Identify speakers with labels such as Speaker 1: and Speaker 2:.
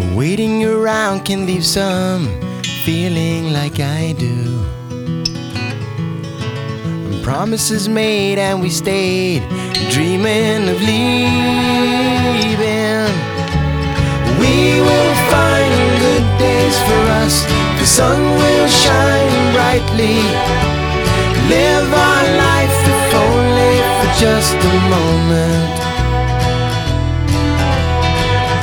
Speaker 1: Waiting around can leave some feeling like I do. Promises made and we stayed, dreaming of leaving. We will find good days for us, the sun will shine brightly. Live our life if only for just a moment.